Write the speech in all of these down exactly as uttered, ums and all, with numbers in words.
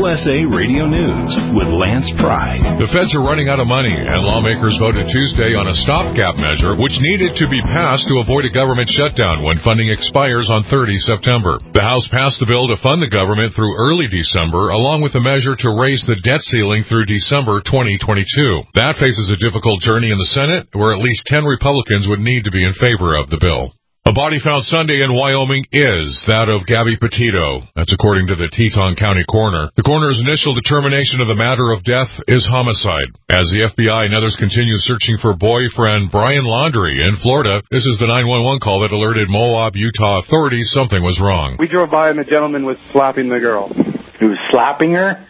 S A Radio News with Lance Pry. The feds are running out of money, and lawmakers voted Tuesday on a stopgap measure which needed to be passed to avoid a government shutdown when funding expires on the thirtieth of September. The House passed the bill to fund the government through early December, along with a measure to raise the debt ceiling through December twenty twenty-two. That faces a difficult journey in the Senate, where at least ten Republicans would need to be in favor of the bill. A body found Sunday in Wyoming is that of Gabby Petito. That's according to the Teton County coroner. The coroner's initial determination of the matter of death is homicide. As the F B I and others continue searching for boyfriend Brian Laundrie in Florida, this is the nine one one call that alerted Moab, Utah authorities something was wrong. We drove by and the gentleman was slapping the girl. He was slapping her?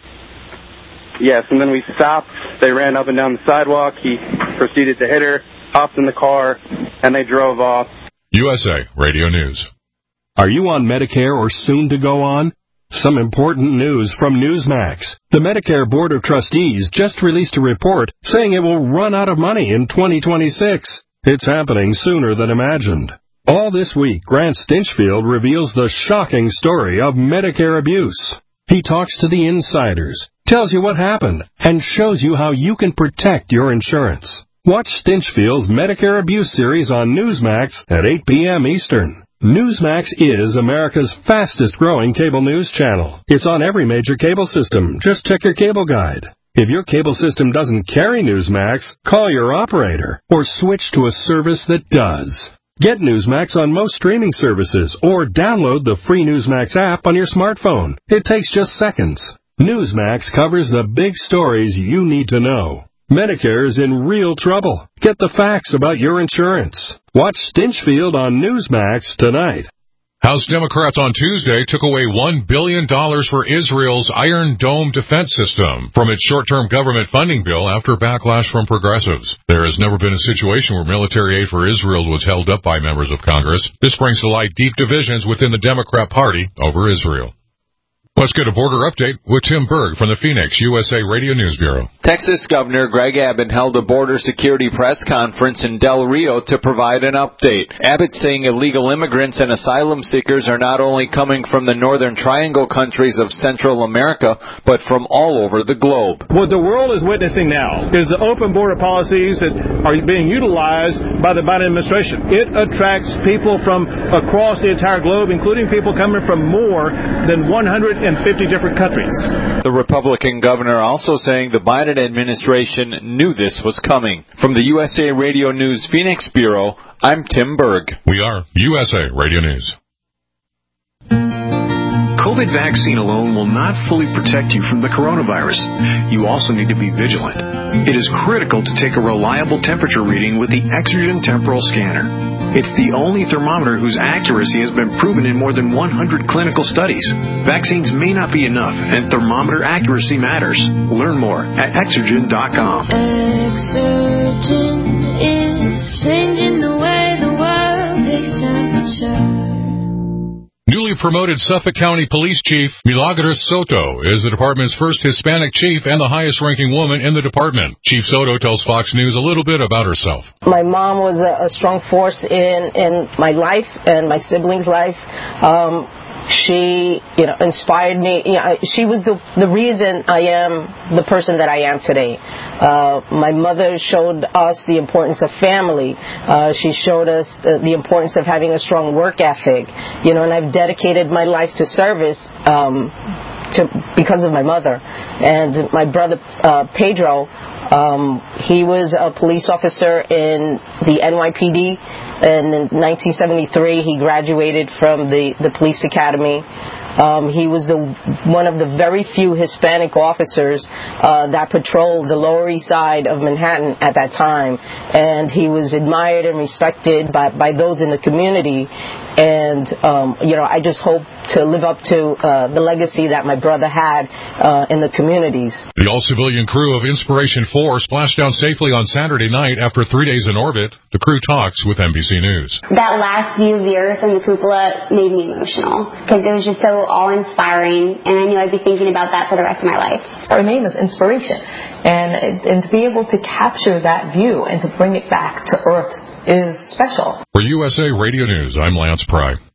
Yes, and then we stopped. They ran up and down the sidewalk. He proceeded to hit her, hopped in the car, and they drove off. U S A Radio News. Are you on Medicare or soon to go on? Some important news from Newsmax. The Medicare Board of Trustees just released a report saying it will run out of money in twenty twenty-six. It's happening sooner than imagined. All this week, Grant Stinchfield reveals the shocking story of Medicare abuse. He talks to the insiders, tells you what happened, and shows you how you can protect your insurance. Watch Stinchfield's Medicare Abuse series on Newsmax at eight p.m. Eastern. Newsmax is America's fastest-growing cable news channel. It's on every major cable system. Just check your cable guide. If your cable system doesn't carry Newsmax, call your operator or switch to a service that does. Get Newsmax on most streaming services or download the free Newsmax app on your smartphone. It takes just seconds. Newsmax covers the big stories you need to know. Medicare is in real trouble. Get the facts about your insurance. Watch Stinchfield on Newsmax tonight. House Democrats on Tuesday took away one billion dollars for Israel's Iron Dome defense system from its short-term government funding bill after backlash from progressives. There has never been a situation where military aid for Israel was held up by members of Congress. This brings to light deep divisions within the Democrat Party over Israel. Let's get a border update with Tim Berg from the Phoenix U S A Radio News Bureau. Texas Governor Greg Abbott held a border security press conference in Del Rio to provide an update. Abbott saying illegal immigrants and asylum seekers are not only coming from the Northern Triangle countries of Central America, but from all over the globe. What the world is witnessing now is the open border policies that are being utilized by the Biden administration. It attracts people from across the entire globe, including people coming from more than one hundred fifty different countries. The Republican governor also saying the Biden administration knew this was coming. From the U S A Radio News Phoenix Bureau, I'm Tim Berg. We are U S A Radio News. COVID vaccine alone will not fully protect you from the coronavirus. You also need to be vigilant. It is critical to take a reliable temperature reading with the Exergen Temporal Scanner. It's the only thermometer whose accuracy has been proven in more than one hundred clinical studies. Vaccines may not be enough, and thermometer accuracy matters. Learn more at Exergen dot com. Exergen is changing the way the world takes temperature. Newly promoted Suffolk County Police Chief Milagros Soto is the department's first Hispanic chief and the highest-ranking woman in the department. Chief Soto tells Fox News a little bit about herself. My mom was a, a strong force in, in my life and my siblings' life. Um, She, you know, inspired me. You know, she was the the reason I am the person that I am today. Uh, my mother showed us the importance of family. Uh, she showed us the, the importance of having a strong work ethic. You know, and I've dedicated my life to service um, to because of my mother. And my brother uh, Pedro, um, he was a police officer in the N Y P D. And in nineteen seventy-three, he graduated from the, the police academy. Um, he was the one of the very few Hispanic officers uh, that patrolled the Lower East Side of Manhattan at that time. And he was admired and respected by, by those in the community. And, um, you know, I just hope to live up to uh, the legacy that my brother had uh, in the communities. The all-civilian crew of Inspiration four splashed down safely on Saturday night after three days in orbit. The crew talks with N B C News. That last view of the Earth and the cupola made me emotional because it was just so awe-inspiring, and I knew I'd be thinking about that for the rest of my life. Our name is Inspiration, and, and to be able to capture that view and to bring it back to Earth is special. For U S A Radio News, I'm Lance Pry.